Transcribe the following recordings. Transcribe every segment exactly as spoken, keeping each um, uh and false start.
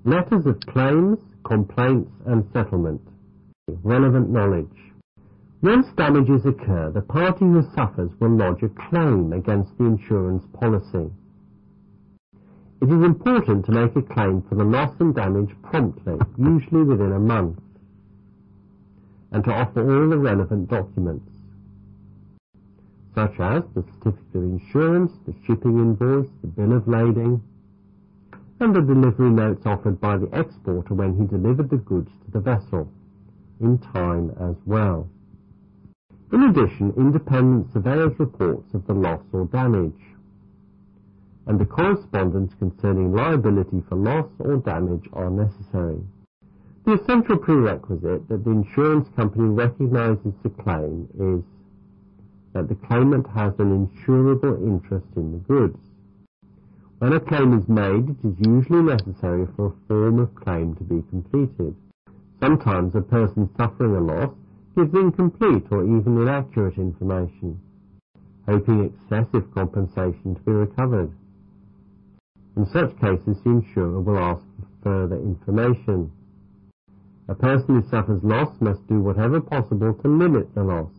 Letters of claims, complaints and settlement. Relevant knowledge. Once damages occur, the party who suffers will lodge a claim against the insurance policy. It is important to make a claim for the loss and damage promptly, usually within a month, and to offer all the relevant documents, such as the certificate of insurance, the shipping invoice, the bill of lading, and the delivery notes offered by the exporter when he delivered the goods to the vessel, in time as well. In addition, independent surveyor's reports of the loss or damage, and the correspondence concerning liability for loss or damage are necessary. The essential prerequisite that the insurance company recognizes the claim is that the claimant has an insurable interest in the goods. When a claim is made, it is usually necessary for a form of claim to be completed. Sometimes a person suffering a loss gives incomplete or even inaccurate information, hoping excessive compensation to be recovered. In such cases, the insurer will ask for further information. A person who suffers loss must do whatever possible to limit the loss.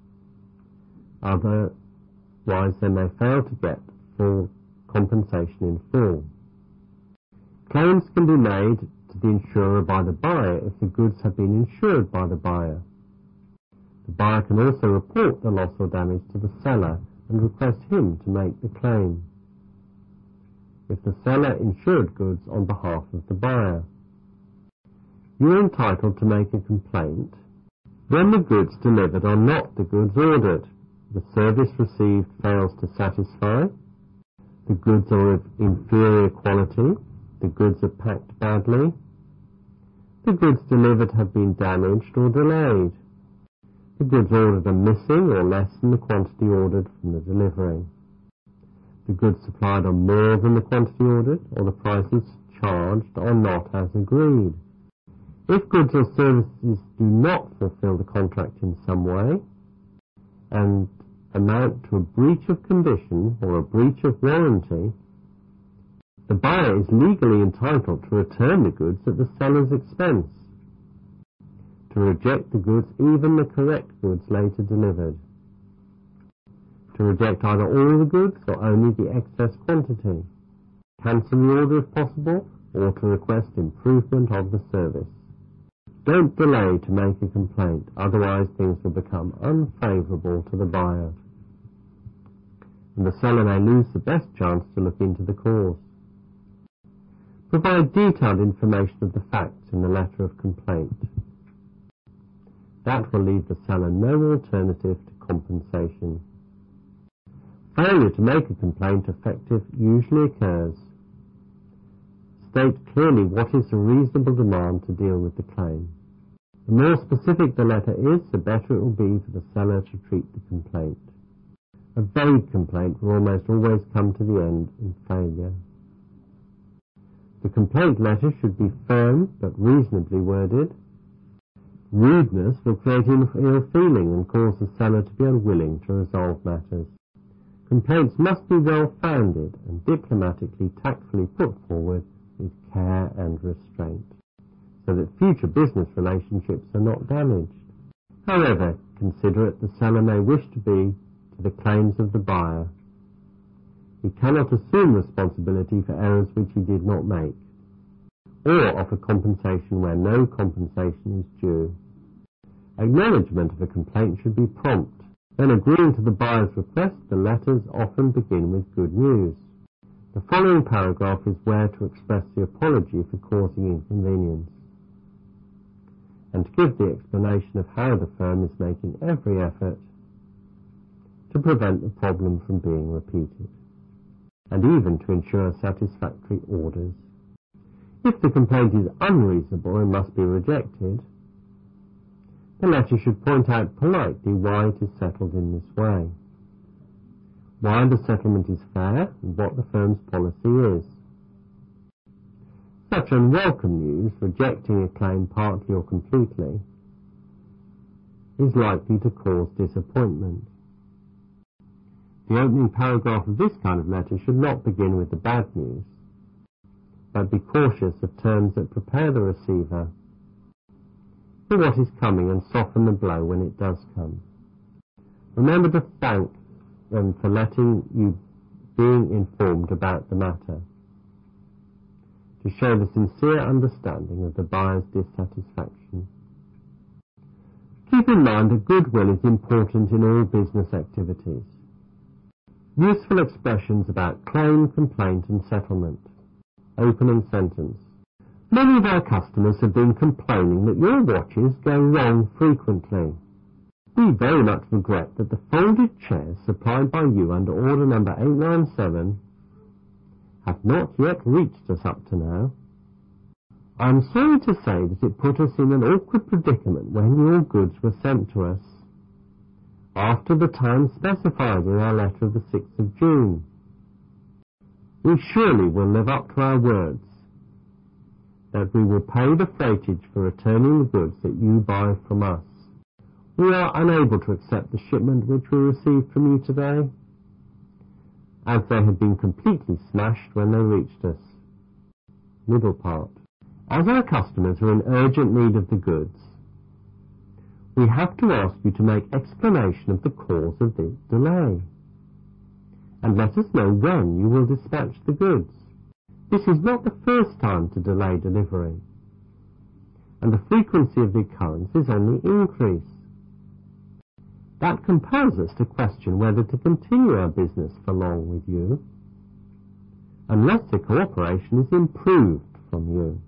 Otherwise, they may fail to get full compensation in full. Claims can be made to the insurer by the buyer if the goods have been insured by the buyer. The buyer can also report the loss or damage to the seller and request him to make the claim, if the seller insured goods on behalf of the buyer. You are entitled to make a complaint when the goods delivered are not the goods ordered, the service received fails to satisfy, the goods are of inferior quality, the goods are packed badly, the goods delivered have been damaged or delayed, the goods ordered are missing or less than the quantity ordered from the delivery, the goods supplied are more than the quantity ordered, or the prices charged are not as agreed. If goods or services do not fulfill the contract in some way and amount to a breach of condition or a breach of warranty, the buyer is legally entitled to return the goods at the seller's expense, to reject the goods, even the correct goods later delivered, to reject either all the goods or only the excess quantity, cancel the order if possible, or to request improvement of the service. Don't delay to make a complaint, otherwise things will become unfavourable to the buyer, and the seller may lose the best chance to look into the cause. Provide detailed information of the facts in the letter of complaint. That will leave the seller no alternative to compensation. Failure to make a complaint effective usually occurs. State clearly what is a reasonable demand to deal with the claim. The more specific the letter is, the better it will be for the seller to treat the complaint. A vague complaint will almost always come to the end in failure. The complaint letter should be firm but reasonably worded. Rudeness will create ill feeling and cause the seller to be unwilling to resolve matters. Complaints must be well-founded and diplomatically, tactfully put forward with care and restraint, so that future business relationships are not damaged. However considerate the seller may wish to be to the claims of the buyer, he cannot assume responsibility for errors which he did not make, or offer compensation where no compensation is due. Acknowledgement of a complaint should be prompt. When agreeing to the buyer's request, the letters often begin with good news. The following paragraph is where to express the apology for causing inconvenience, and to give the explanation of how the firm is making every effort to prevent the problem from being repeated, and even to ensure satisfactory orders. If the complaint is unreasonable and must be rejected, the letter should point out politely why it is settled in this way, why the settlement is fair, and what the firm's policy is. Such unwelcome news, rejecting a claim partly or completely, is likely to cause disappointment. The opening paragraph of this kind of letter should not begin with the bad news, but be cautious of terms that prepare the receiver for what is coming and soften the blow when it does come. Remember to thank them for letting you being informed about the matter, to show the sincere understanding of the buyer's dissatisfaction. Keep in mind that goodwill is important in all business activities. Useful expressions about claim, complaint and settlement. Opening sentence. Many of our customers have been complaining that your watches go wrong frequently. We very much regret that the folded chairs supplied by you under order number eight nine seven have not yet reached us up to now. I am sorry to say that it put us in an awkward predicament when your goods were sent to us after the time specified in our letter of the sixth of June. We surely will live up to our words that we will pay the freightage for returning the goods that you buy from us. We are unable to accept the shipment which we received from you today, as they had been completely smashed when they reached us. Middle part. As our customers are in urgent need of the goods, we have to ask you to make explanation of the cause of the delay, and let us know when you will dispatch the goods. This is not the first time to delay delivery, and the frequency of the occurrence is on the increase. That compels us to question whether to continue our business for long with you, unless the cooperation is improved from you.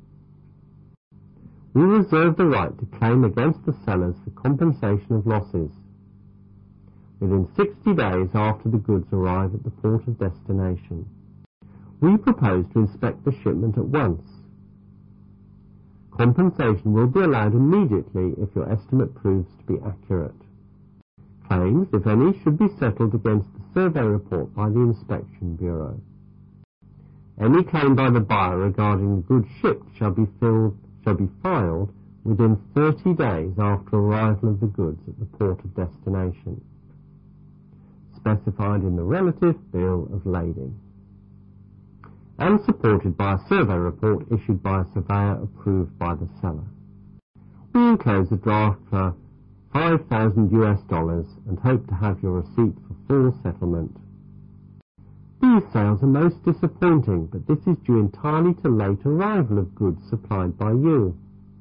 We reserve the right to claim against the sellers for compensation of losses within sixty days after the goods arrive at the port of destination. We propose to inspect the shipment at once. Compensation will be allowed immediately if your estimate proves to be accurate. Claims, if any, should be settled against the survey report by the Inspection Bureau. Any claim by the buyer regarding the goods shipped shall be filled shall be filed within thirty days after arrival of the goods at the port of destination, specified in the relative bill of lading, and supported by a survey report issued by a surveyor approved by the seller. We enclose a draft for five thousand US dollars and hope to have your receipt for full settlement. These sales are most disappointing, but this is due entirely to late arrival of goods supplied by you.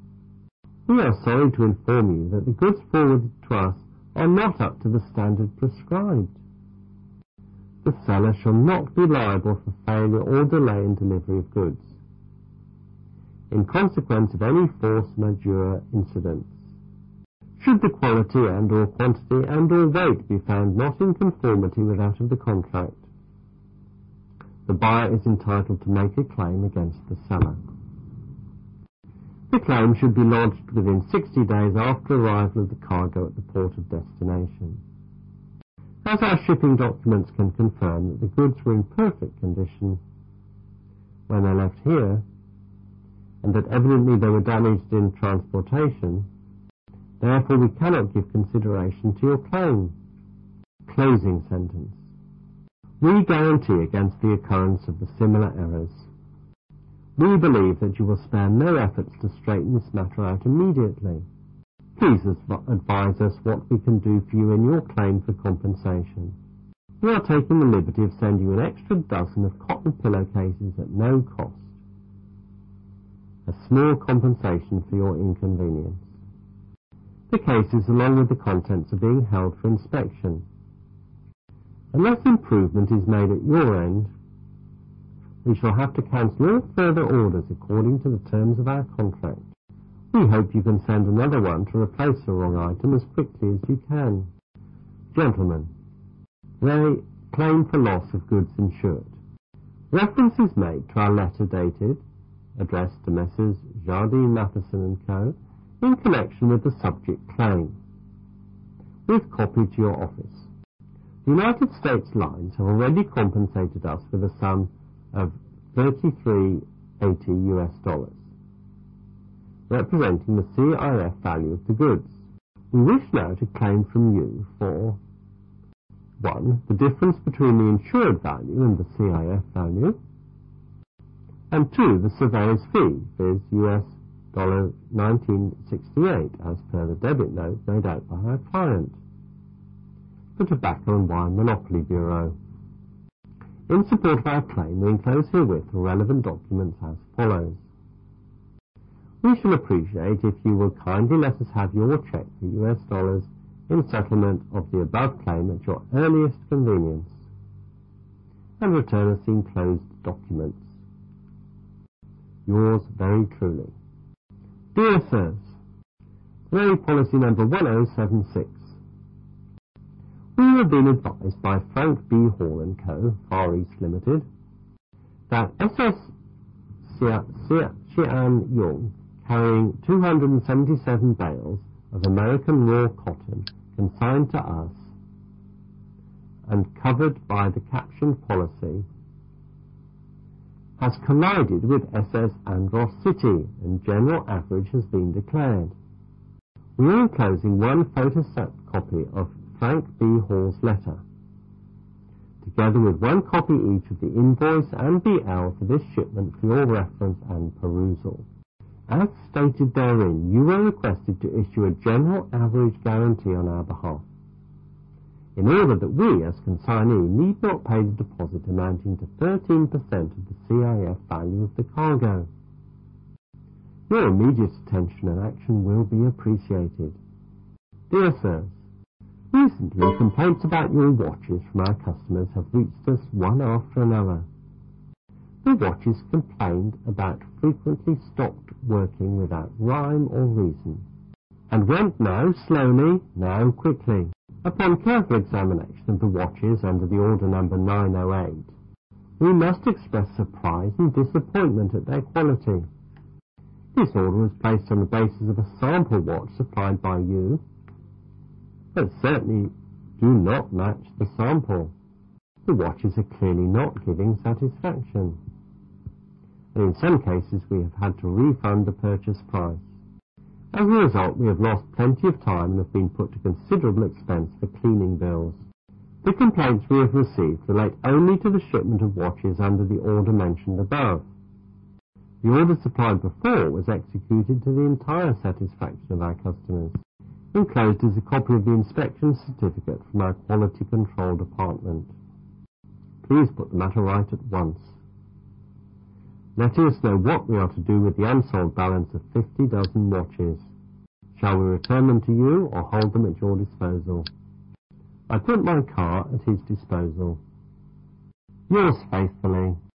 We are sorry to inform you that the goods forwarded to us are not up to the standard prescribed. The seller shall not be liable for failure or delay in delivery of goods, in consequence of any force majeure incidents. Should the quality and or quantity and or weight be found not in conformity with that of the contract, the buyer is entitled to make a claim against the seller. The claim should be lodged within sixty days after arrival of the cargo at the port of destination. As our shipping documents can confirm that the goods were in perfect condition when they left here, and that evidently they were damaged in transportation, therefore we cannot give consideration to your claim. Closing sentence. We guarantee against the occurrence of the similar errors. We believe that you will spare no efforts to straighten this matter out immediately. Please advise us what we can do for you in your claim for compensation. We are taking the liberty of sending you an extra dozen of cotton pillowcases at no cost. A small compensation for your inconvenience. The cases, along with the contents, are being held for inspection. Unless improvement is made at your end, we shall have to cancel all further orders according to the terms of our contract. We hope you can send another one to replace the wrong item as quickly as you can. Gentlemen, they claim for loss of goods insured. Reference is made to our letter dated, addressed to Messrs Jardine Matheson and Co. in connection with the subject claim, with copy to your office. The United States Lines have already compensated us with a sum of thirty-three eighty US dollars, representing the C I F value of the goods. We wish now to claim from you for one. The difference between the insured value and the C I F value. and two, the surveyor's fee, viz. U S nineteen sixty-eight, as per the debit note made out by our client, the Tobacco and Wine Monopoly Bureau. In support of our claim, we enclose herewith the relevant documents as follows. We shall appreciate if you will kindly let us have your cheque for U S dollars in settlement of the above claim at your earliest convenience, and return us the enclosed documents. Yours very truly. Dear Sirs, Surveying Policy number one oh seven six. We have been advised by Frank B. Hall and Co., Far East Limited, that S S Xian Yung, carrying two hundred seventy-seven bales of American raw cotton consigned to us and covered by the captioned policy, has collided with S S Andros City, and general average has been declared. We are enclosing one photocopy of Frank B. Hall's letter, together with one copy each of the invoice and B L for this shipment for your reference and perusal. As stated therein, you were requested to issue a general average guarantee on our behalf, in order that we, as consignee, need not pay the deposit amounting to thirteen percent of the C I F value of the cargo. Your immediate attention and action will be appreciated. Dear Sirs, recently complaints about your watches from our customers have reached us one after another. The watches complained about frequently stopped working without rhyme or reason, and went now slowly, now quickly. Upon careful examination of the watches under the order number nine oh eight, we must express surprise and disappointment at their quality. This order was placed on the basis of a sample watch supplied by you, but certainly do not match the sample. The watches are clearly not giving satisfaction, and in some cases we have had to refund the purchase price. As a result, we have lost plenty of time and have been put to considerable expense for cleaning bills. The complaints we have received relate only to the shipment of watches under the order mentioned above. The order supplied before was executed to the entire satisfaction of our customers. Enclosed is a copy of the inspection certificate from our quality control department. Please put the matter right at once. Letting us know what we are to do with the unsold balance of fifty dozen watches. Shall we return them to you or hold them at your disposal? I put my car at his disposal. Yours faithfully,